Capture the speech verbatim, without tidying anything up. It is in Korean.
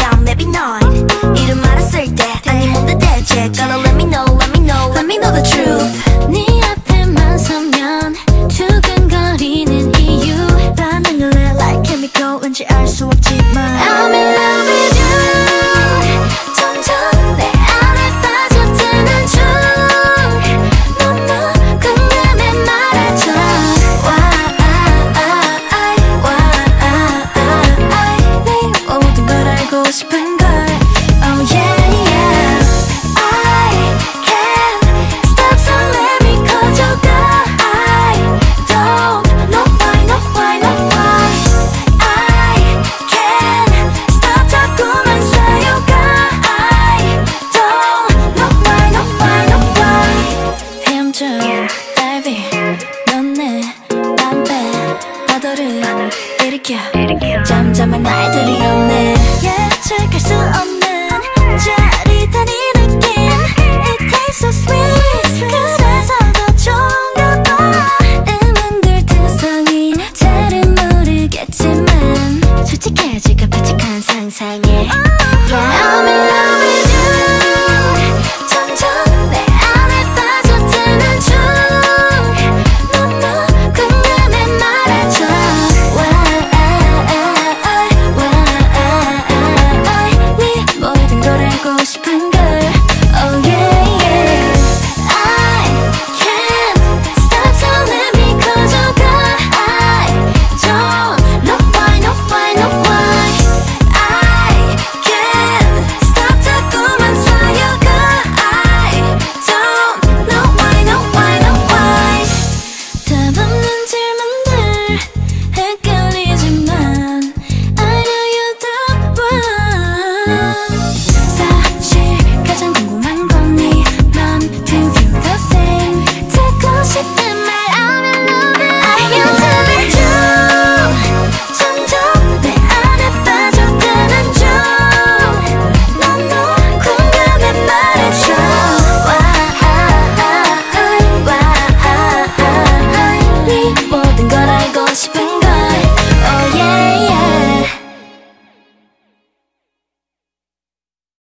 down maybe not 이름 알았을 때 아니 뭔데 대체 Gonna let me know let me know let me know the truth 네 앞에만 서면 두근거리는 이유 반응을 해 like chemical 왠지 알 수 없지만 I'm in love with you 점점 내 안에 빠져드는 중 너무 궁금해 말해줘 Why 내 모든 걸 알고 싶은 걸 Oh yeah yeah I can't stop so let me 가져가 I don't know why know why know why I can't stop 자꾸만 쌓여가 I don't know why know why know why 헤엄쳐 달비 넌 내 담배 파도를 일으켜 잠잠한 날들이 없네 예측할 수 없는 짜릿한 이 느낌 It tastes so sweet 그래서 더 좋은가 봐 음은들 투성이 잘은 모르겠지만 솔직해질까 바칙한 상상에 I'm in love with you 점점 내 안에 빠져드는 중 너무 궁금해 말해줘 Why why 네 모든 걸 알고 싶은 걸 Oh yeah yeah I can't stop so let me 가져가 I don't know why know why know why I can't stop 자꾸만 쌓여가 I don't know why know why know why 답 없는 질문들 헷갈리지만 I know you the one